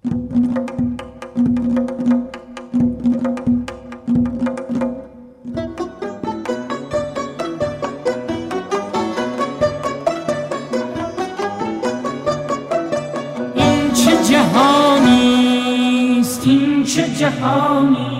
این چه جهانیست، این چه جهانیست،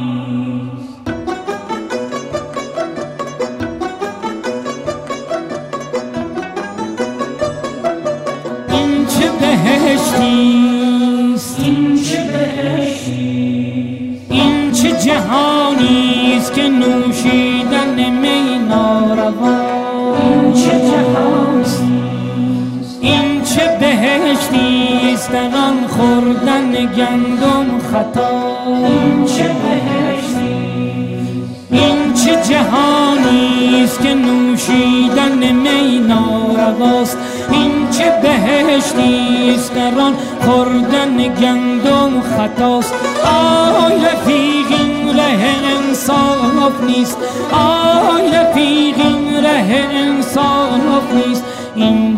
این چه بهشتیست، این چه بهشتیست، این چه جهانیست که نوشیدن می ناروا، این چه جهانیست، این چه بهشتیست در آن خوردن گندم خطا، این چه بهشتیست، این چه جهانیست که نوشیدن می نارواست، این چه بهشتیست در آن خوردن گندم خطاست. آی رفیق این ره انصاف نیست، آی رفیق این ره انصاف نیست، این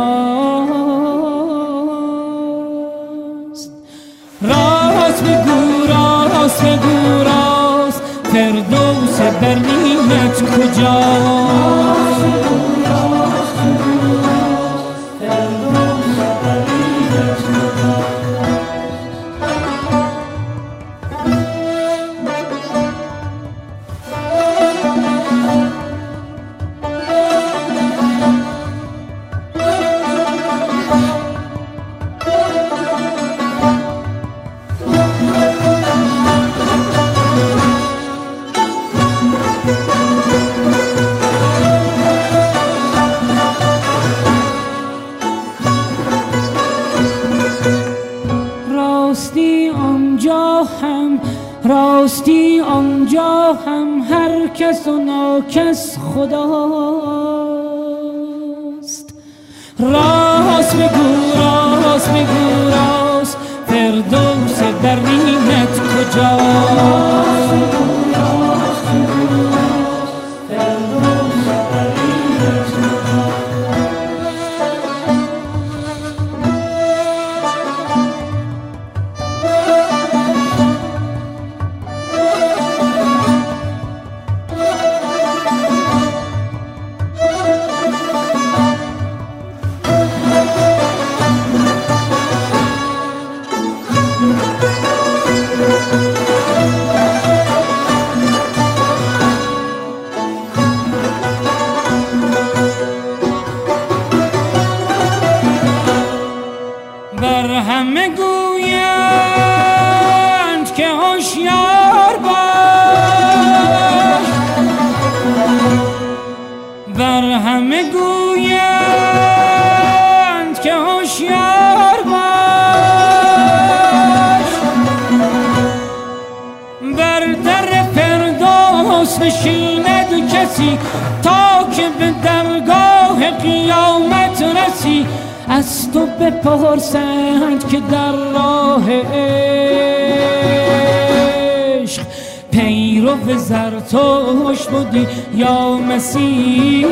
جفاست. راست بگو راست بگو راست، فردوس برلینت کجاست؟ راستی آنجا هم هر کس و ناکس خداست. راست بگو راست بگو راست، فردوس برلینت کجاست؟ بر همه گویند که هوشیار باش، بر همه گویند که هوشیار باش، بر در فردوس نشیند کسی تا که به درگاه قیامت رسی. از تو بپرسند که در راه عشق پیرو زرتشت بودی یا مسیح.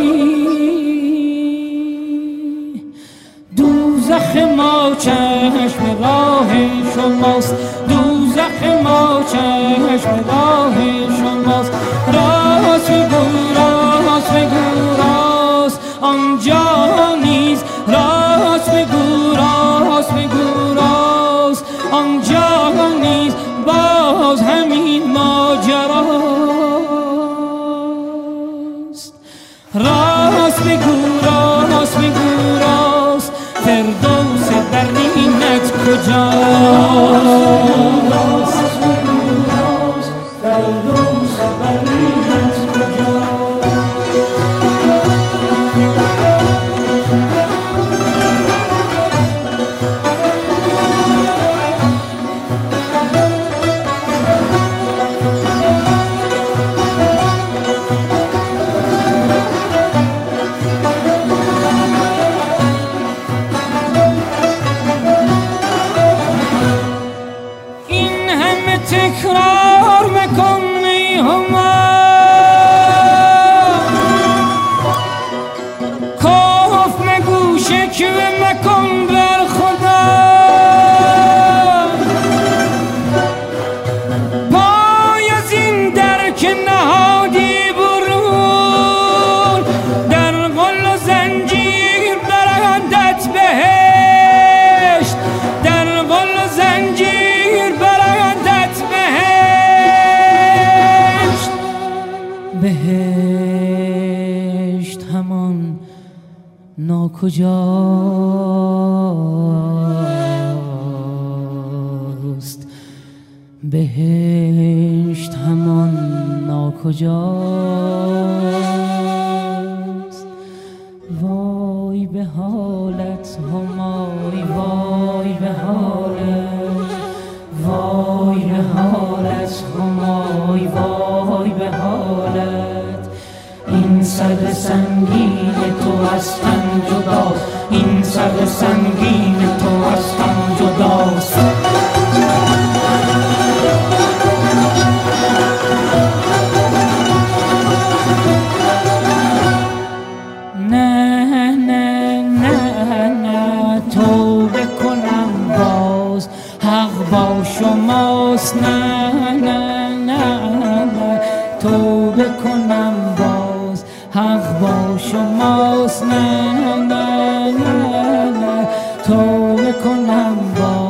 دوزخ ما چشم راه شماست، دوزخ ما چشم راه شماست. راست بگو راست بگو راست، آنجا نیز راست بگو راست بگو راست، آنجا نیز باز همین ماجراست. راست بگو راست بگو راست، فردوس برلینت کجاست؟ فردوس برلینت کجاست؟ تکرار مکن ای همام، کف مگو شکوه مکن بر خدا. ناکجاست، بهشت همان ناکجاست. وای به حالت همای، وای به حالت، وای به حالت همای، وای به حالت. این سر سنگین تو از تن جداست، این سر سنگین تو از تن جداست. نه نه نه نه توبه کنم باز، حق با شماست. نه نه نه نه توبه کنم باز، حق با شماست. نه نه نه نه توبه کنم باز.